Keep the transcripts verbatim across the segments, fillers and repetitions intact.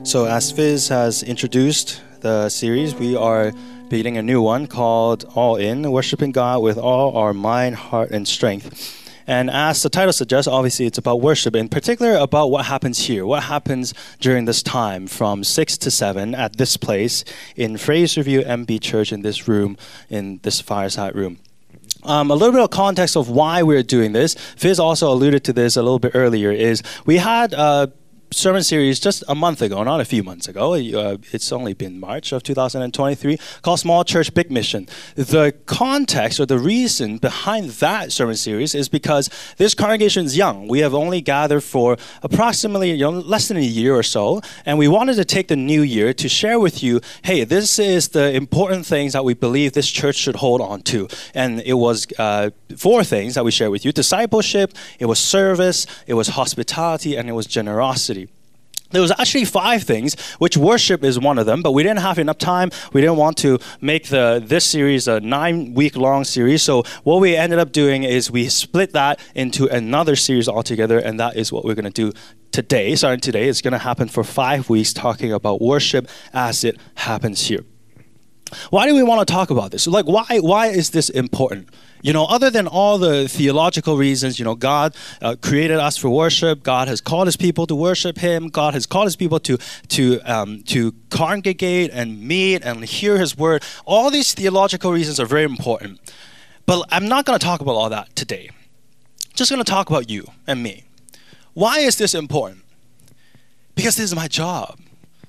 So as Fizz has introduced the series, we are beginning a new one called All In, Worshiping God with All Our Mind, Heart, and Strength. And as the title suggests, obviously it's about worship, in particular about what happens here, what happens during this time from six to seven at this place in Fraserview M B Church, in this room, in this fireside room. Um, a little bit of context of why we're doing this. Fizz also alluded to this a little bit earlier, is we had a sermon series just a month ago, not a few months ago. Uh, it's only been March of two thousand twenty-three, called Small Church, Big Mission. The context or the reason behind that sermon series is because this congregation is young. We have only gathered for approximately you know, less than a year or so, and we wanted to take the new year to share with you, hey, this is the important things that we believe this church should hold on to. And it was uh, four things that we share with you: discipleship, it was service, it was hospitality, and it was generosity. There was actually five things, which worship is one of them, but we didn't have enough time. We didn't want to make the this series a nine-week-long series, so what we ended up doing is we split that into another series altogether, and that is what we're going to do today. Starting today, it's going to happen for five weeks, talking about worship as it happens here. Why do we want to talk about this? Like, why why is this important? You know, other than all the theological reasons, you know, God uh, created us for worship. God has called his people to worship him. God has called his people to to um, to congregate and meet and hear his word. All these theological reasons are very important. But I'm not going to talk about all that today. I'm just going to talk about you and me. Why is this important? Because this is my job.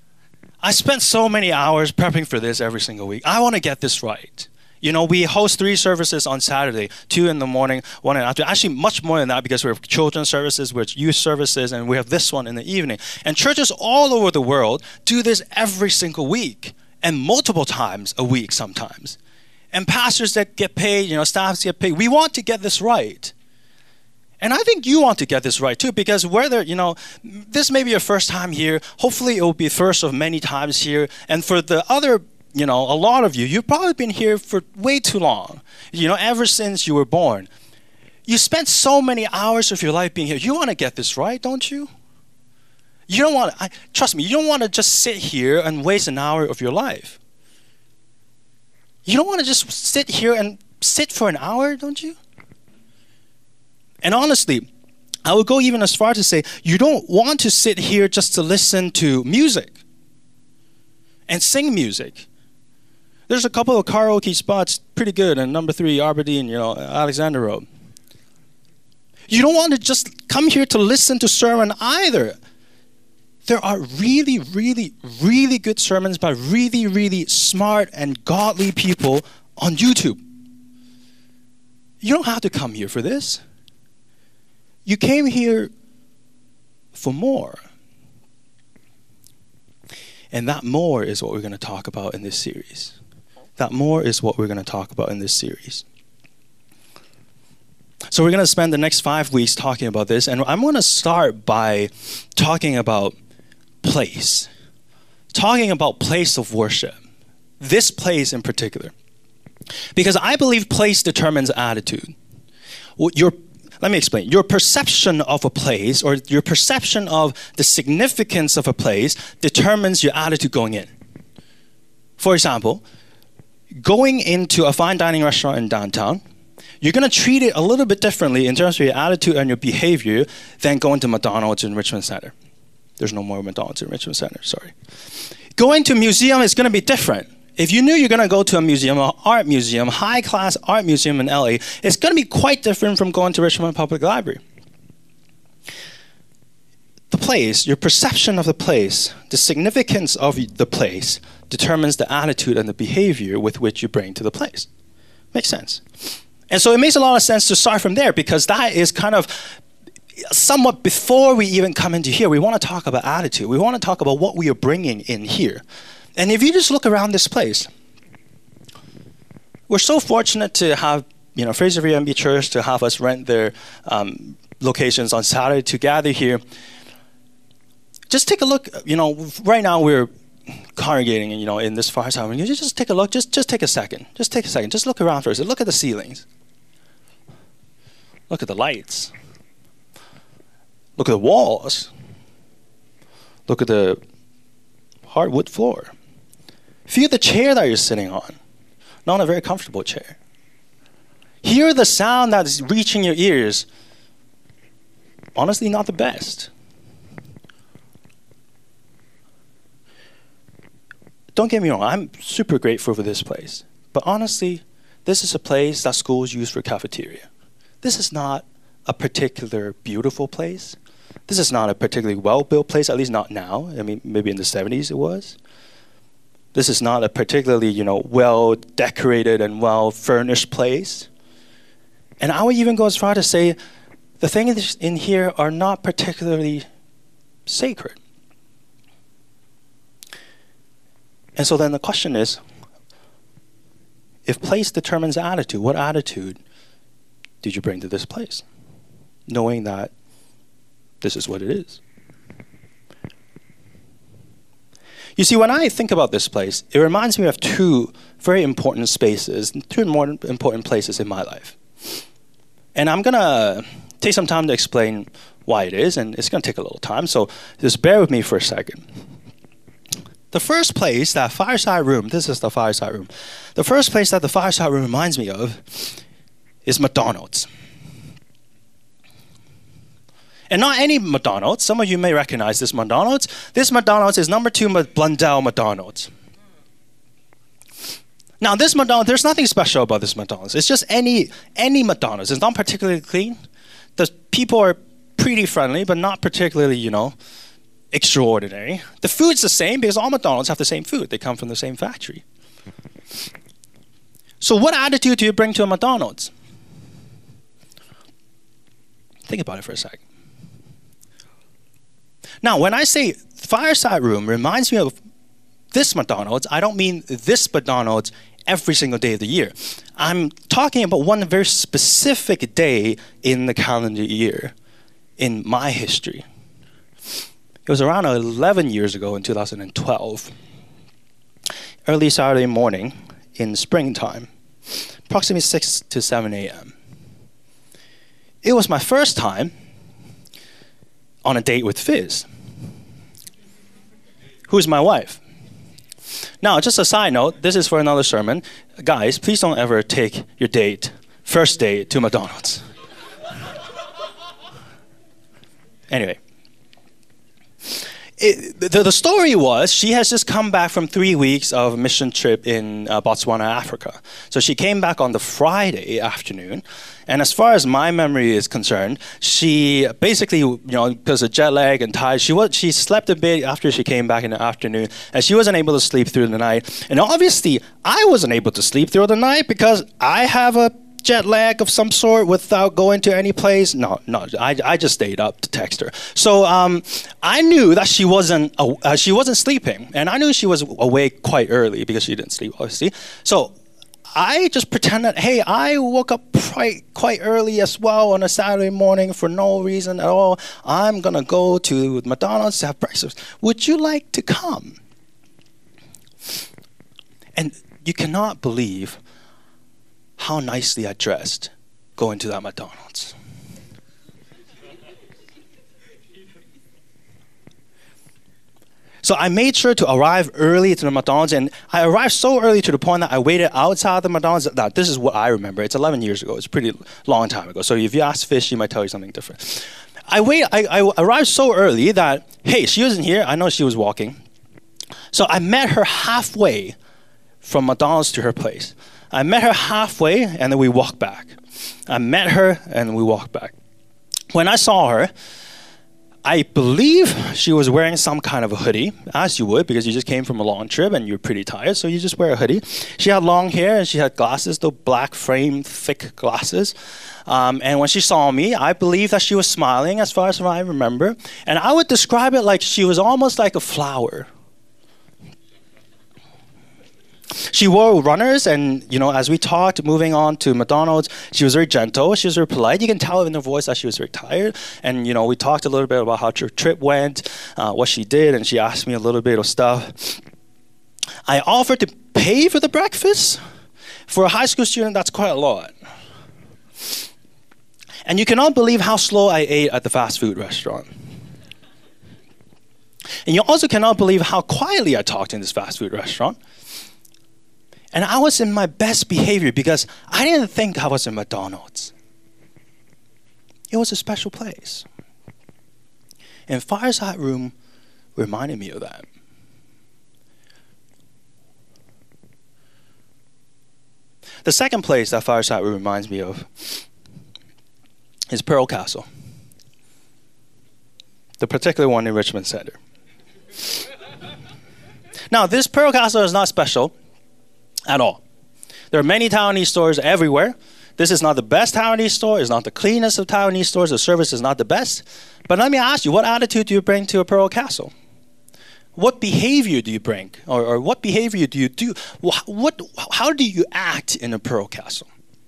I spent so many hours prepping for this every single week. I want to get this right. You know, we host three services on Saturday, two in the morning, one in the afternoon. Actually, much more than that, because we have children's services, we have youth services, and we have this one in the evening. And churches all over the world do this every single week, and multiple times a week sometimes. And pastors that get paid, you know, staffs get paid. We want to get this right. And I think you want to get this right too, because whether, you know, this may be your first time here, hopefully it will be first of many times here. And for the other, you know, a lot of you, you've probably been here for way too long, you know, ever since you were born. You spent so many hours of your life being here. You want to get this right, don't you? You don't want to, I, trust me, you don't want to just sit here and waste an hour of your life. You don't want to just sit here and sit for an hour, don't you? And honestly, I would go even as far to say, you don't want to sit here just to listen to music and sing music. There's a couple of karaoke spots pretty good, and number three, Aberdeen, you know, Alexander Road. You don't want to just come here to listen to sermon either. There are really, really, really good sermons by really, really smart and godly people on YouTube. You don't have to come here for this. You came here for more. And that more is what we're going to talk about in this series. That more is what we're going to talk about in this series. So we're going to spend the next five weeks talking about this. And I'm going to start by talking about place. Talking about place of worship. This place in particular. Because I believe place determines attitude. Your Let me explain. Your perception of a place, or your perception of the significance of a place, determines your attitude going in. For example, going into a fine dining restaurant in downtown, you're going to treat it a little bit differently in terms of your attitude and your behavior than going to McDonald's in Richmond Center. There's no more McDonald's in Richmond Center, sorry. Going to a museum is going to be different. If you knew you're going to go to a museum, an art museum, high-class art museum in L A, it's going to be quite different from going to Richmond Public Library. The place, your perception of the place, the significance of the place, determines the attitude and the behavior with which you bring to the place. Makes sense. And so it makes a lot of sense to start from there, because that is kind of somewhat before we even come into here. We want to talk about attitude. We want to talk about what we are bringing in here. And if you just look around this place, we're so fortunate to have, you know, Fraserview M B Church to have us rent their um, locations on Saturday to gather here. Just take a look. You know, right now we're congregating, you know, in this fireside room. You just take a look. Just, just take a second. Just take a second. Just look around first. Look at the ceilings. Look at the lights. Look at the walls. Look at the hardwood floor. Feel the chair that you're sitting on. Not a very comfortable chair. Hear the sound that is reaching your ears. Honestly, not the best. Don't get me wrong, I'm super grateful for this place. But honestly, this is a place that schools use for cafeteria. This is not a particular beautiful place. This is not a particularly well-built place, at least not now. I mean, maybe in the seventies it was. This is not a particularly, you know, well-decorated and well-furnished place. And I would even go as far to say the things in here are not particularly sacred. And so then the question is, if place determines attitude, what attitude did you bring to this place? Knowing that this is what it is. You see, when I think about this place, it reminds me of two very important spaces, two more important places in my life. And I'm going to take some time to explain why it is, and it's going to take a little time, so just bear with me for a second. The first place, that fireside room, this is the fireside room. The first place that the fireside room reminds me of is McDonald's. And not any McDonald's. Some of you may recognize this McDonald's. This McDonald's is number two Blundell McDonald's. Now, this McDonald's, there's nothing special about this McDonald's. It's just any any McDonald's. It's not particularly clean. The people are pretty friendly, but not particularly, you know, extraordinary. The food's the same because all McDonald's have the same food. They come from the same factory. So what attitude do you bring to a McDonald's? Think about it for a second. Now, when I say fireside room reminds me of this McDonald's, I don't mean this McDonald's every single day of the year. I'm talking about one very specific day in the calendar year in my history. It was around eleven years ago in two thousand twelve. Early Saturday morning in springtime, approximately six to seven a.m. It was my first time on a date with Fizz, who's my wife. Now, just a side note, this is for another sermon. Guys, please don't ever take your date, first date, to McDonald's. Anyway. It, the, the story was she has just come back from three weeks of a mission trip in uh, Botswana, Africa. So she came back on the Friday afternoon. And as far as my memory is concerned, she basically, you know, because of jet lag and tired, she was she slept a bit after she came back in the afternoon, and she wasn't able to sleep through the night. And obviously, I wasn't able to sleep through the night because I have a jet lag of some sort without going to any place. No, no, I, I just stayed up to text her. So um, I knew that she wasn't uh, she wasn't sleeping, and I knew she was awake quite early because she didn't sleep, obviously. So I just pretended, hey, I woke up quite quite early as well on a Saturday morning for no reason at all. I'm gonna go to McDonald's to have breakfast. Would you like to come? And you cannot believe how nicely I dressed going to that McDonald's. So I made sure to arrive early to the McDonald's, and I arrived so early to the point that I waited outside the McDonald's. Now, this is what I remember. It's eleven years ago. It's a pretty long time ago. So if you ask Fish, she might tell you something different. I wait. I, I arrived so early that, hey, she wasn't here. I know she was walking. So I met her halfway from McDonald's to her place. I met her halfway, and then we walked back. I met her, and we walked back. When I saw her, I believe she was wearing some kind of a hoodie, as you would, because you just came from a long trip and you're pretty tired, so you just wear a hoodie. She had long hair, and she had glasses, though black frame, thick glasses. Um, and when she saw me, I believe that she was smiling, as far as I remember. And I would describe it like she was almost like a flower. She wore runners, and, you know, as we talked, moving on to McDonald's, she was very gentle, she was very polite. You can tell in her voice that she was very tired. And, you know, we talked a little bit about how her trip went, uh, what she did, and she asked me a little bit of stuff. I offered to pay for the breakfast. For a high school student, that's quite a lot. And you cannot believe how slow I ate at the fast food restaurant. And you also cannot believe how quietly I talked in this fast food restaurant. And I was in my best behavior because I didn't think I was in McDonald's. It was a special place. And Fireside Room reminded me of that. The second place that Fireside Room reminds me of is Pearl Castle. The particular one in Richmond Center. Now, this Pearl Castle is not special at all. There are many Taiwanese stores everywhere. This is not the best Taiwanese store. It's not the cleanest of Taiwanese stores. The service is not the best. But let me ask you, what attitude do you bring to a Pearl Castle? What behavior do you bring? Or, or what behavior do you do? What, how do you act in a Pearl Castle?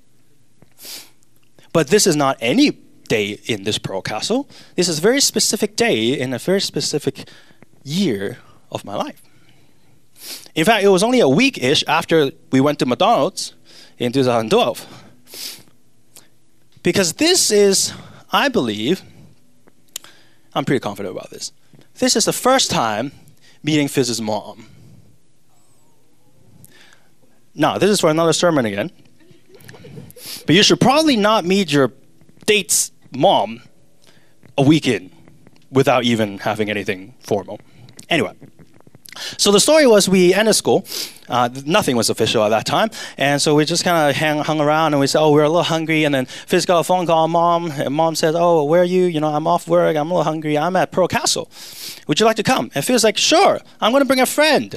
But this is not any day in this Pearl Castle. This is a very specific day in a very specific year of my life. In fact, it was only a week-ish after we went to McDonald's in two thousand twelve. Because this is, I believe, I'm pretty confident about this. This is the first time meeting Fizz's mom. Now, this is for another sermon again. But you should probably not meet your date's mom a week in without even having anything formal. Anyway. So the story was we ended school. Uh, nothing was official at that time. And so we just kind of hang, hung around and we said, oh, we're a little hungry. And then Fizz got a phone call, mom. And mom says, oh, where are you? You know, I'm off work. I'm a little hungry. I'm at Pearl Castle. Would you like to come? And Fizz's like, sure. I'm going to bring a friend.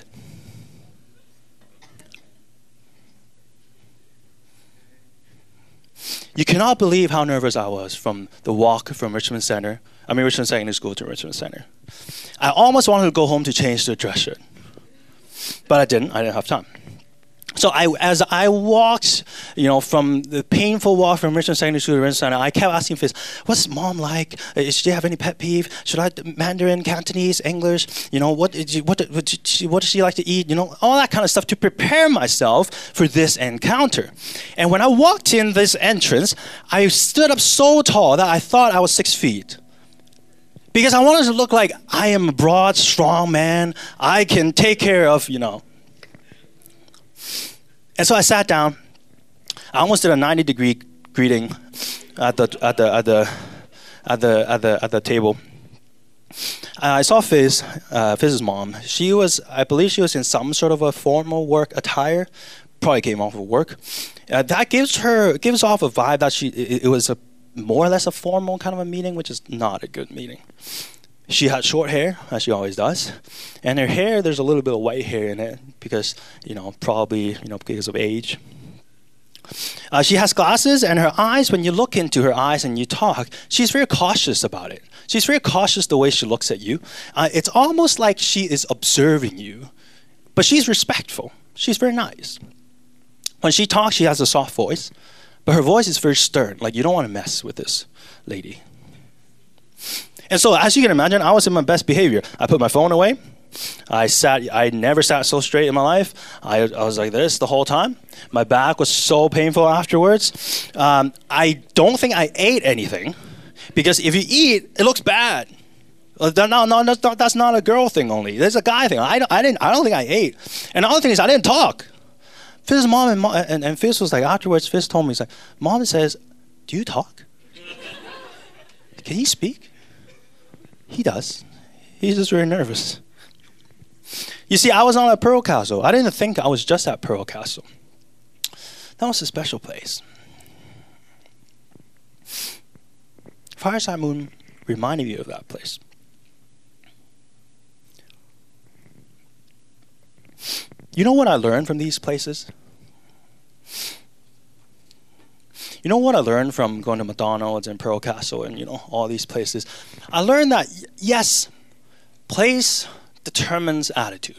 You cannot believe how nervous I was from the walk from Richmond Center, I mean Richmond Secondary School to Richmond Center. I almost wanted to go home to change the dress shirt, but I didn't. I didn't have time. So I, as I walked, you know, from the painful walk from Richmond Secondary School to Richmond Center, I kept asking Fizz, what's mom like? Does she have any pet peeve? Should I Mandarin, Cantonese, English? You know, what, did you, what, what, did she, what does she like to eat? You know, all that kind of stuff to prepare myself for this encounter. And when I walked in this entrance, I stood up so tall that I thought I was six feet. Because I wanted to look like I am a broad, strong man. I can take care of, you know. And so I sat down. I almost did a ninety degree greeting at the at the at the at the at the at the table. I saw Fizz, uh, Fizz's mom. She was, I believe, she was in some sort of a formal work attire. Probably came off of work. Uh, that gives her gives off a vibe that she it, it was a more or less a formal kind of a meeting, which is not a good meeting. She had short hair, as she always does. And her hair, there's a little bit of white hair in it because, you know, probably, you know, because of age. Uh, she has glasses, and her eyes, when you look into her eyes and you talk, she's very cautious about it. She's very cautious the way she looks at you. Uh, it's almost like she is observing you, but she's respectful. She's very nice. When she talks, she has a soft voice, but her voice is very stern. Like, you don't want to mess with this lady. And so, as you can imagine, I was in my best behavior. I put my phone away. I sat. I never sat so straight in my life. I, I was like this the whole time. My back was so painful afterwards. Um, I don't think I ate anything, because if you eat, it looks bad. Uh, no, no, that's not, that's not a girl thing only. There's a guy thing. I, I didn't. I don't think I ate. And the other thing is, I didn't talk. Fizz's mom and, mom, and and Fizz was like, afterwards, Fizz told me, he's like, Mom says, do you talk? Can he speak? He does. He's just very nervous. You see, I was on a Pearl Castle. I didn't think I was just at Pearl Castle. That was a special place. Fireside Moon reminded me of that place. You know what I learned from these places? You know what I learned from going to McDonald's and Pearl Castle and, you know, all these places? I learned that, yes, place determines attitude.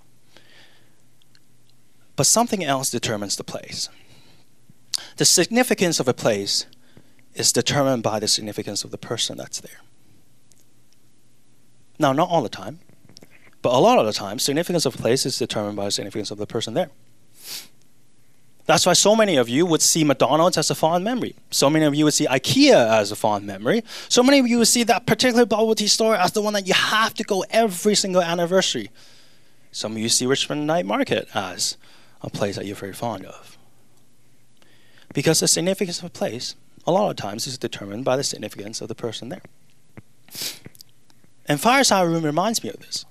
But something else determines the place. The significance of a place is determined by the significance of the person that's there. Now, not all the time, but a lot of the time, significance of a place is determined by the significance of the person there. That's why so many of you would see McDonald's as a fond memory. So many of you would see IKEA as a fond memory. So many of you would see that particular bubble tea store as the one that you have to go every single anniversary. Some of you see Richmond Night Market as a place that you're very fond of. Because the significance of a place, a lot of times, is determined by the significance of the person there. And Fireside Room reminds me of this.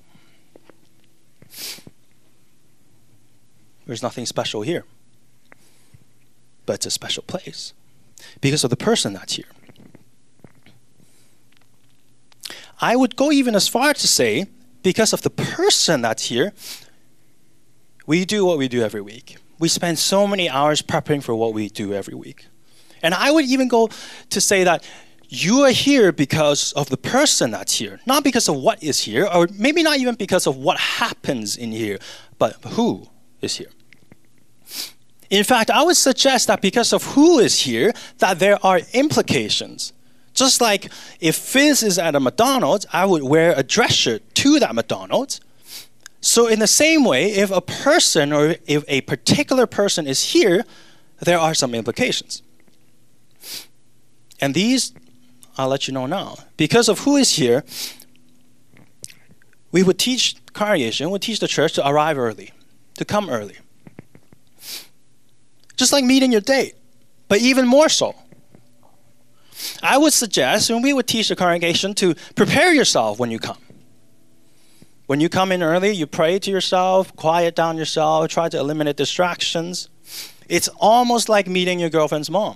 There's nothing special here. But it's a special place because of the person that's here. I would go even as far to say, because of the person that's here, we do what we do every week. We spend so many hours prepping for what we do every week. And I would even go to say that you are here because of the person that's here, not because of what is here, or maybe not even because of what happens in here, but who is here. In fact, I would suggest that because of who is here, that there are implications. Just like if Fizz is at a McDonald's, I would wear a dress shirt to that McDonald's. So in the same way, if a person or if a particular person is here, there are some implications. And these, I'll let you know now. Because of who is here, we would teach congregation, would teach the church to arrive early, to come early. Just like meeting your date, but even more so. I would suggest, and we would teach the congregation to prepare yourself when you come. When you come in early, you pray to yourself, quiet down yourself, try to eliminate distractions. It's almost like meeting your girlfriend's mom.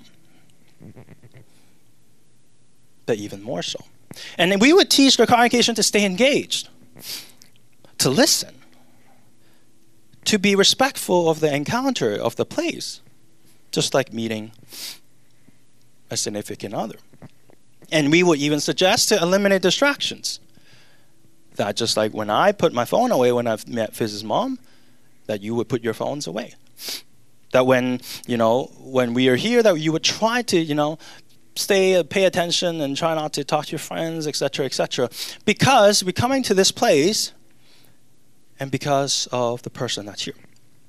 But even more so. And then we would teach the congregation to stay engaged, to listen, to be respectful of the encounter of the place. Just like meeting a significant other. And we would even suggest to eliminate distractions. That just like when I put my phone away when I've met Fizz's mom, that you would put your phones away. That when, you know, when we are here, that you would try to, you know, stay, pay attention and try not to talk to your friends, et cetera, et cetera. Because we're coming to this place and because of the person that's here.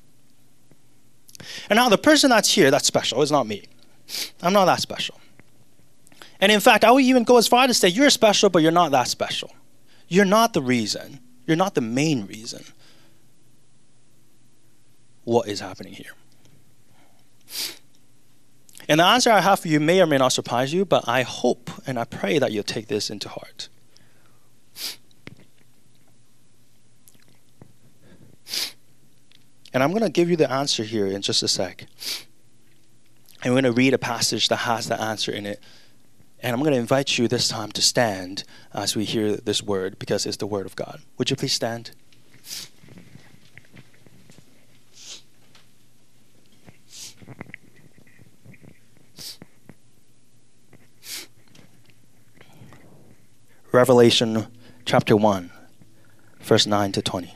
And now the person that's here, that's special, is not me. I'm not that special. And in fact, I would even go as far to say you're special, but you're not that special. You're not the reason. You're not the main reason what is happening here. And the answer I have for you may or may not surprise you, but I hope and I pray that you'll take this into heart. And I'm going to give you the answer here in just a sec. I'm going to read a passage that has the answer in it. And I'm going to invite you this time to stand as we hear this word, because it's the word of God. Would you please stand? Revelation chapter one, verse nine to twenty.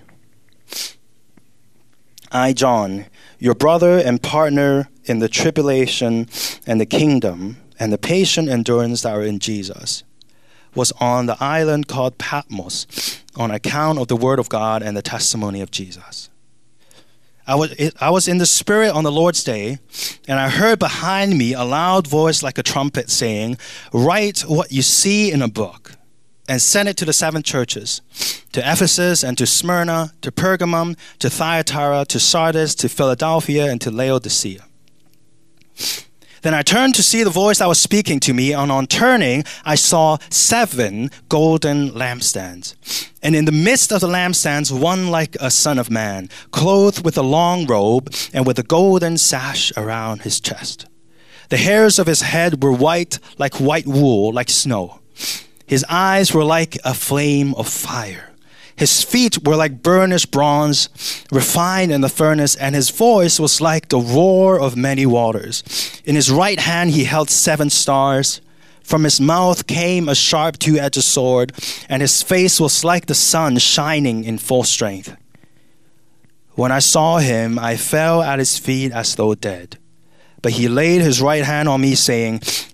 I, John, your brother and partner in the tribulation and the kingdom and the patient endurance that are in Jesus, was on the island called Patmos on account of the word of God and the testimony of Jesus. I was, I was in the Spirit on the Lord's day, and I heard behind me a loud voice like a trumpet saying, "Write what you see in a book, and send it to the seven churches, to Ephesus and to Smyrna, to Pergamum, to Thyatira, to Sardis, to Philadelphia, and to Laodicea." Then I turned to see the voice that was speaking to me, and on turning, I saw seven golden lampstands. And in the midst of the lampstands, one like a son of man, clothed with a long robe and with a golden sash around his chest. The hairs of his head were white like white wool, like snow. His eyes were like a flame of fire. His feet were like burnished bronze, refined in the furnace, and his voice was like the roar of many waters. In his right hand he held seven stars. From his mouth came a sharp two-edged sword, and his face was like the sun shining in full strength. When I saw him, I fell at his feet as though dead. But he laid his right hand on me, saying,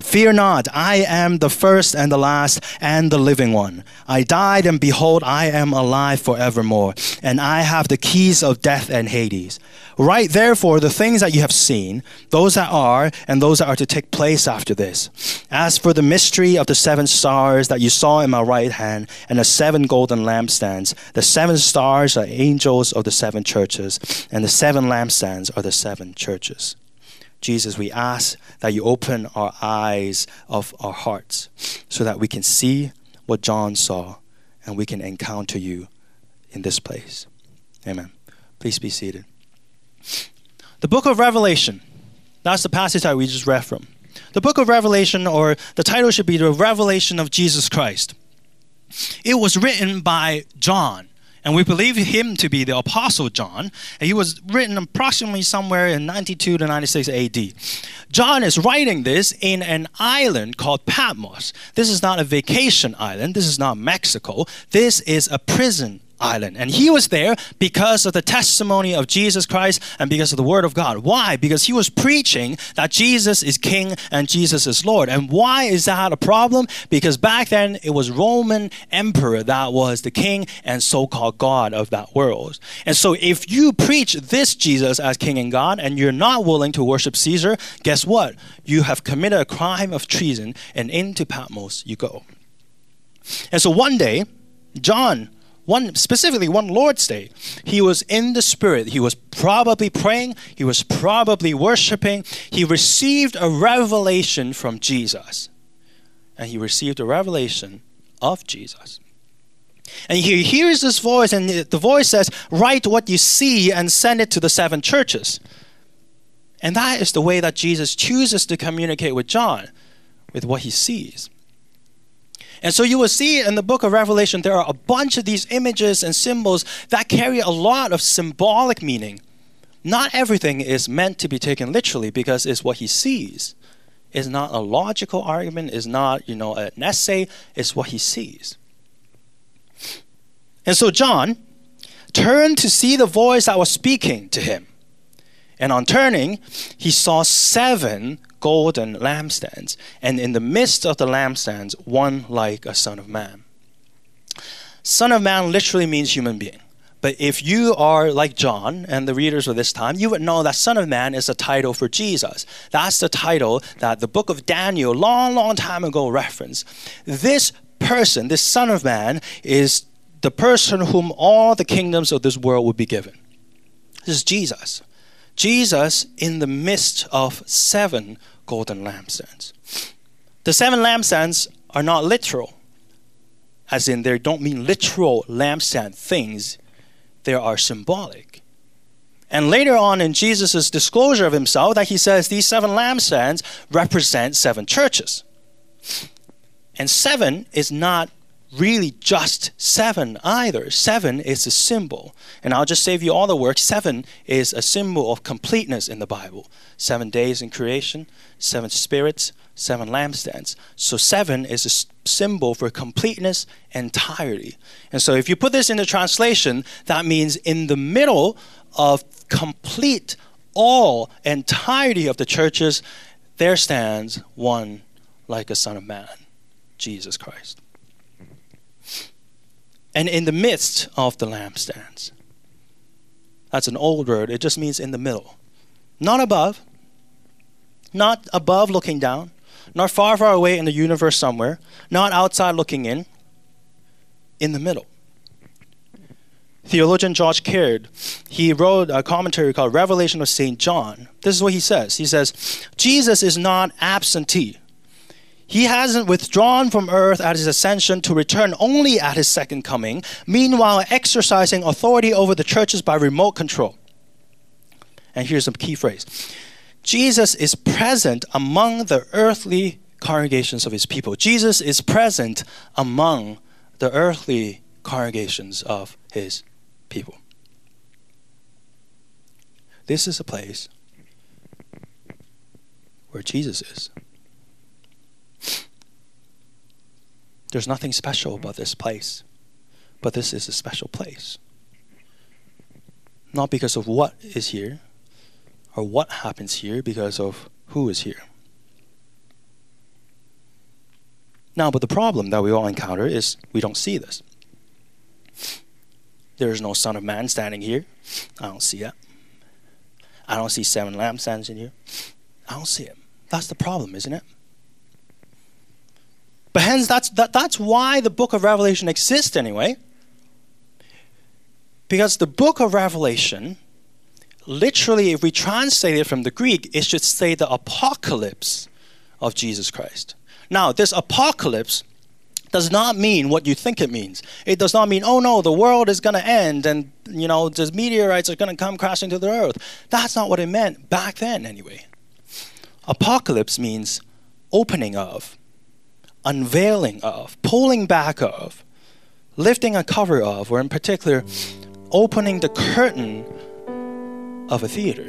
Fear not, I am the first and the last and the living one. I died, and behold, I am alive forevermore, and I have the keys of death and Hades. Write therefore the things that you have seen, those that are, and those that are to take place after this. As for the mystery of the seven stars that you saw in my right hand, and the seven golden lampstands, the seven stars are angels of the seven churches, and the seven lampstands are the seven churches. Jesus, we ask that you open our eyes of our hearts so that we can see what John saw and we can encounter you in this place. Amen. Please be seated. The book of Revelation, that's the passage that we just read from. The book of Revelation, or the title should be the Revelation of Jesus Christ. It was written by John, and we believe him to be the Apostle John. And he was written approximately somewhere in ninety-two to ninety-six A D. John is writing this in an island called Patmos. This is not a vacation island. This is not Mexico. This is a prison island. And he was there because of the testimony of Jesus Christ and because of the word of God. Why? Because he was preaching that Jesus is King and Jesus is Lord. And why is that a problem? Because back then it was Roman emperor that was the king and so-called God of that world. And so if you preach this Jesus as King and God and you're not willing to worship Caesar, guess what? You have committed a crime of treason, and into Patmos you go. And so one day, John One specifically one Lord's Day, he was in the Spirit. He was probably praying. He was probably worshiping. He received a revelation from Jesus. And he received a revelation of Jesus. And he hears this voice, and the voice says, write what you see and send it to the seven churches. And that is the way that Jesus chooses to communicate with John, with what he sees. And so you will see in the book of Revelation, there are a bunch of these images and symbols that carry a lot of symbolic meaning. Not everything is meant to be taken literally because it's what he sees. It's not a logical argument. It's not, you know, an essay. It's what he sees. And so John turned to see the voice that was speaking to him. And on turning, he saw seven golden lampstands, and in the midst of the lampstands, one like a son of man. Son of man literally means human being. But if you are like John and the readers of this time, you would know that Son of Man is a title for Jesus. That's the title that the book of Daniel, long, long time ago, referenced. This person, this Son of Man, is the person whom all the kingdoms of this world would be given. This is Jesus. Jesus in the midst of seven golden lampstands. The seven lampstands are not literal, as in they don't mean literal lampstand things. They are symbolic. And later on in Jesus' disclosure of himself, that he says these seven lampstands represent seven churches. And seven is not really just seven either. Seven is a symbol. And I'll just save you all the work. Seven is a symbol of completeness in the Bible. Seven days in creation, seven spirits, seven lampstands. So seven is a symbol for completeness, entirety. And so if you put this into translation, that means in the middle of complete, all, entirety of the churches, there stands one like a Son of Man, Jesus Christ. And in the midst of the lampstands. That's an old word. It just means in the middle. Not above. Not above looking down. Not far, far away in the universe somewhere. Not outside looking in. In the middle. Theologian George Caird, he wrote a commentary called Revelation of Saint John. This is what he says. He says, Jesus is not absentee. He hasn't withdrawn from earth at his ascension to return only at his second coming, meanwhile exercising authority over the churches by remote control. And here's a key phrase. Jesus is present among the earthly congregations of his people. Jesus is present among the earthly congregations of his people. This is a place where Jesus is. There's nothing special about this place, but this is a special place. Not because of what is here, or what happens here, because of who is here. Now, but the problem that we all encounter is we don't see this. There is no Son of Man standing here. I don't see it. I don't see seven lampstands in here. I don't see it. That's the problem, isn't it? But hence, that's, that, that's why the book of Revelation exists anyway. Because the book of Revelation, literally, if we translate it from the Greek, it should say the apocalypse of Jesus Christ. Now, this apocalypse does not mean what you think it means. It does not mean, oh no, the world is going to end and, you know, the meteorites are going to come crashing to the earth. That's not what it meant back then anyway. Apocalypse means opening of, unveiling of, pulling back of, lifting a cover of, or in particular, opening the curtain of a theater.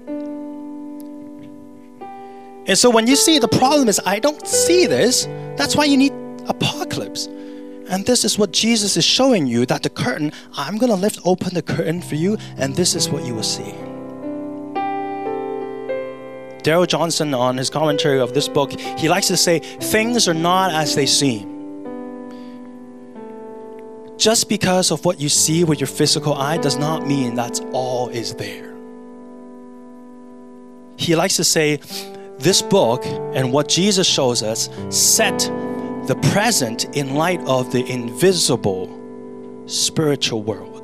And so when you see the problem is, I don't see this, that's why you need apocalypse. And this is what Jesus is showing you, that the curtain, I'm going to lift open the curtain for you, and this is what you will see. Darrell Johnson, on his commentary of this book, he likes to say, things are not as they seem. Just because of what you see with your physical eye does not mean that's all is there. He likes to say, this book and what Jesus shows us set the present in light of the invisible spiritual world.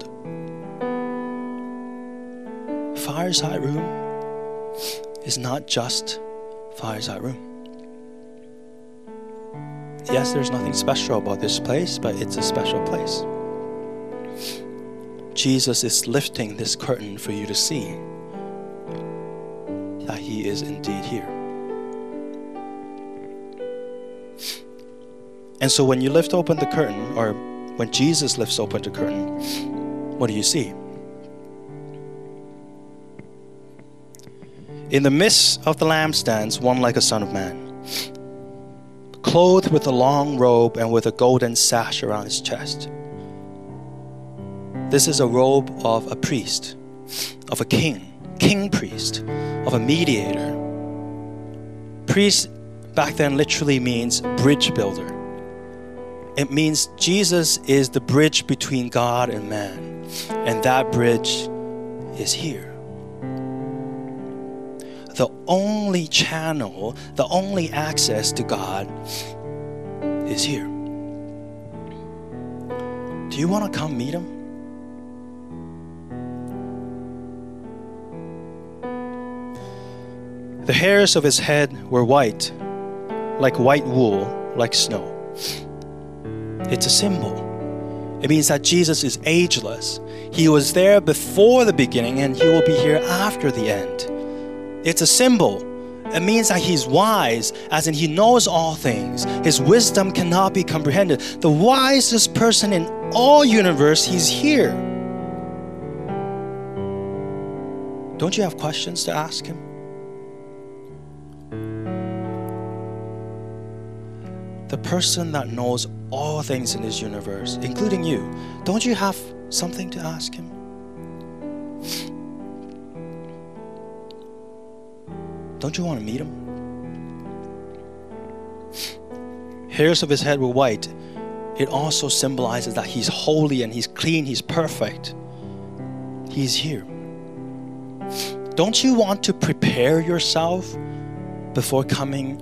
Fireside Room is not just Fireside Room. Yes, there's nothing special about this place, but it's a special place. Jesus is lifting this curtain for you to see that he is indeed here. And so when you lift open the curtain, or when Jesus lifts open the curtain, what do you see? In the midst of the lampstands, one like a son of man, clothed with a long robe and with a golden sash around his chest. This is a robe of a priest, of a king, king priest, of a mediator. Priest back then literally means bridge builder. It means Jesus is the bridge between God and man, and that bridge is here. The only channel, the only access to God is here. Do you want to come meet him? The hairs of his head were white, like white wool, like snow. It's a symbol. It means that Jesus is ageless. He was there before the beginning and he will be here after the end. It's a symbol. It means that he's wise, as in he knows all things. His wisdom cannot be comprehended. The wisest person in all universe, he's here. Don't you have questions to ask him? The person that knows all things in this universe, including you, don't you have something to ask him? Don't you want to meet him? Hairs of his head were white. It also symbolizes that he's holy and he's clean, he's perfect. He's here. Don't you want to prepare yourself before coming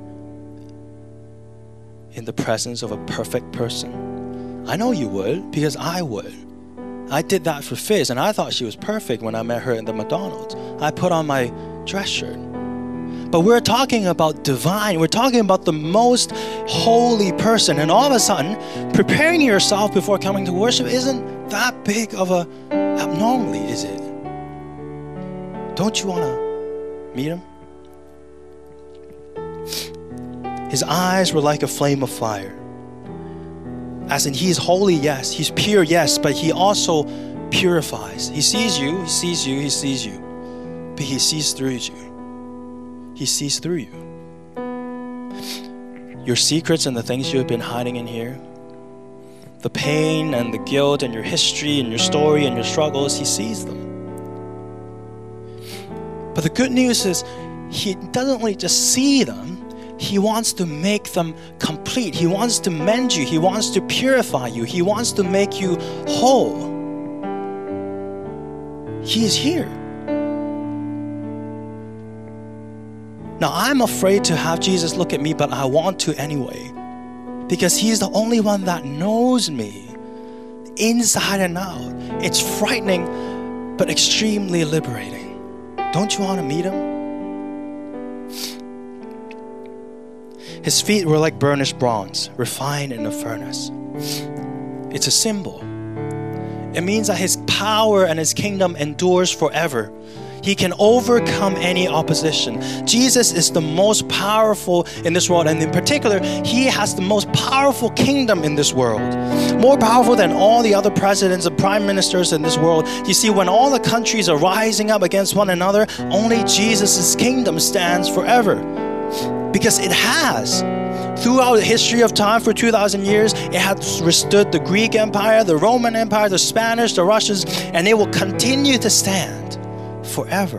in the presence of a perfect person? I know you would, because I would. I did that for Fizz, and I thought she was perfect when I met her in the McDonald's. I put on my dress shirt. But we're talking about divine. We're talking about the most holy person. And all of a sudden, preparing yourself before coming to worship isn't that big of a abnormally, is it? Don't you want to meet him? His eyes were like a flame of fire. As in, he's holy, yes. He's pure, yes. But he also purifies. He sees you, he sees you, he sees you. But he sees through you. He sees through you. Your secrets and the things you have been hiding in here, the pain and the guilt and your history and your story and your struggles, he sees them. But the good news is he doesn't only just see them, He wants to make them complete. He wants to mend you. He wants to purify you. He wants to make you whole. He is here. Now, I'm afraid to have Jesus look at me, but I want to anyway. Because He's the only one that knows me inside and out. It's frightening, but extremely liberating. Don't you want to meet Him? His feet were like burnished bronze, refined in a furnace. It's a symbol. It means that His power and His kingdom endures forever. He can overcome any opposition. Jesus is the most powerful in this world, and in particular, He has the most powerful kingdom in this world. More powerful than all the other presidents and prime ministers in this world. You see, when all the countries are rising up against one another, only Jesus' kingdom stands forever. Because it has. Throughout the history of time for two thousand years, it has withstood the Greek Empire, the Roman Empire, the Spanish, the Russians, and it will continue to stand forever.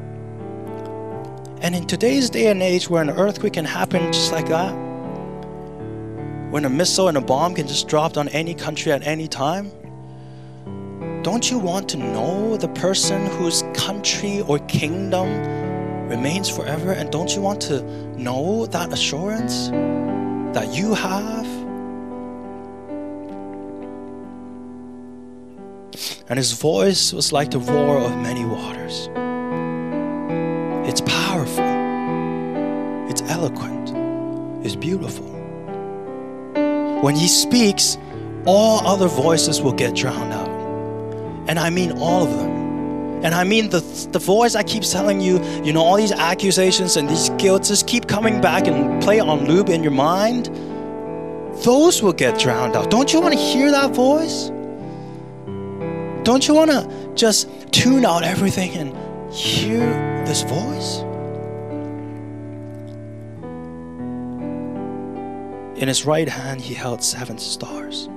And in today's day and age, where an earthquake can happen just like that, when a missile and a bomb can just drop on any country at any time, don't you want to know the person whose country or kingdom remains forever? And don't you want to know that assurance that you have? And His voice was like the roar of many waters. It's powerful. It's eloquent. It's beautiful. When He speaks, all other voices will get drowned out. And I mean all of them. And I mean the, the voice I keep telling you, you know, all these accusations and these guilts just keep coming back and play on loop in your mind. Those will get drowned out. Don't you want to hear that voice? Don't you want to just tune out everything and hear this voice? In His right hand, He held seven stars.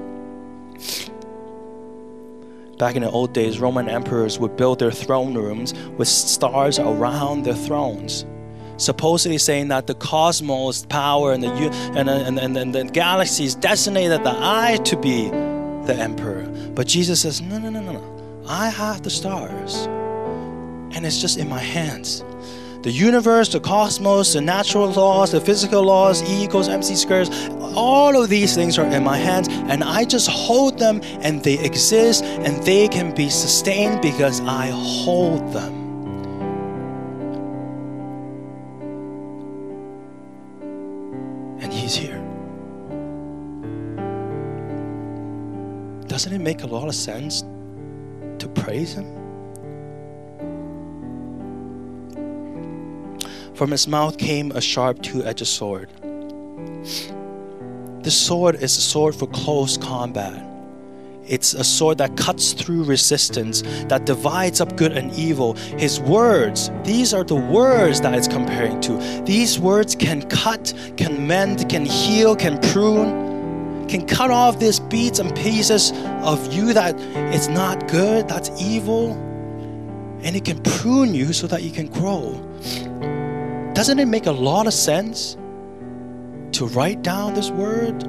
Back in the old days, Roman emperors would build their throne rooms with stars around their thrones, supposedly saying that the cosmos, power, and the and, and, and, and the galaxies designated the eye to be the emperor. But Jesus says, no, no, no, no, no. I have the stars, and it's just in my hands. The universe, the cosmos, the natural laws, the physical laws, E equals M C squares, all of these things are in my hands, and I just hold them, and they exist, and they can be sustained because I hold them. And He's here. Doesn't it make a lot of sense to praise Him? From His mouth came a sharp two-edged sword. This sword is a sword for close combat. It's a sword that cuts through resistance, that divides up good and evil. His words, these are the words that it's comparing to. These words can cut, can mend, can heal, can prune, can cut off these bits and pieces of you that it's not good, that's evil, and it can prune you so that you can grow. Doesn't it make a lot of sense to write down this word?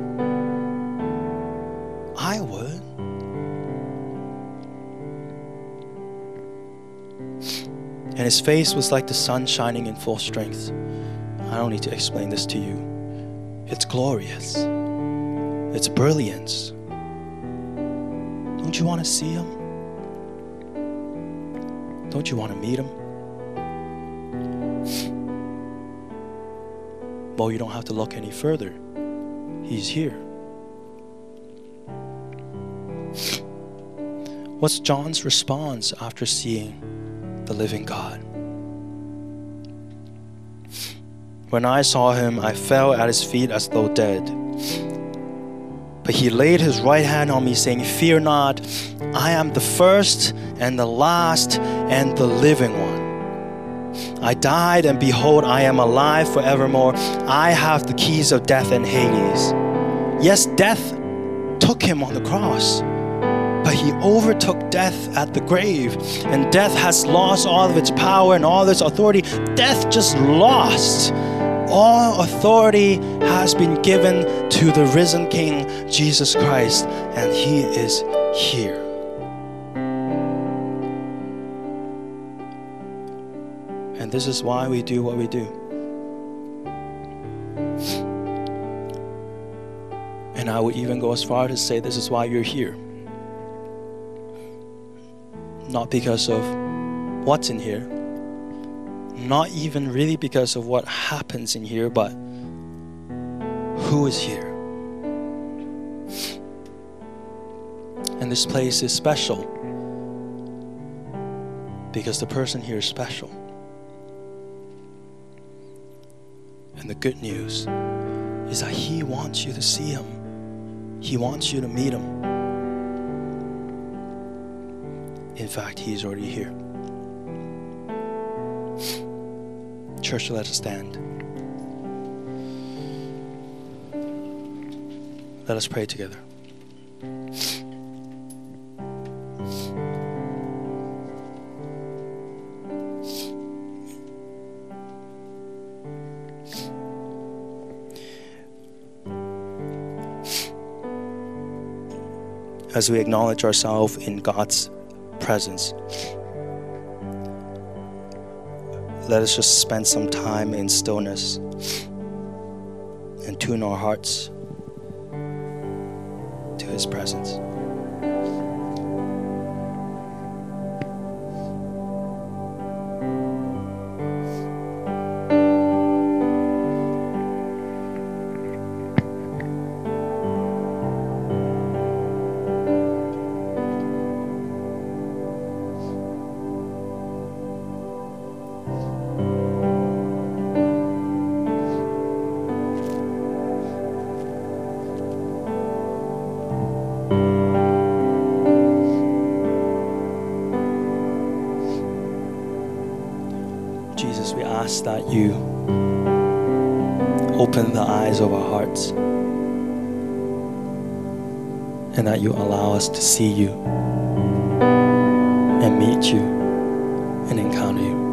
I would. And His face was like the sun shining in full strength. I don't need to explain this to you. It's glorious. It's brilliance. Don't you want to see Him? Don't you want to meet Him? Well, you don't have to look any further. He's here. What's John's response after seeing the living God? When I saw Him, I fell at His feet as though dead. But He laid His right hand on me, saying, "Fear not, I am the first and the last and the living one. I died, and behold, I am alive forevermore. I have the keys of death and Hades." Yes, death took Him on the cross, but He overtook death at the grave, and death has lost all of its power and all of its authority. Death just lost all authority has been given to the risen King, Jesus Christ, and He is here. And this is why we do what we do. And I would even go as far to say this is why you're here. Not because of what's in here, not even really because of what happens in here, but who is here. And this place is special because the person here is special. And the good news is that He wants you to see Him. He wants you to meet Him. In fact, He's already here. Church, let us stand. Let us pray together. As we acknowledge ourselves in God's presence, let us just spend some time in stillness and tune our hearts to His presence. Jesus, we ask that You open the eyes of our hearts and that You allow us to see You and meet You and encounter You.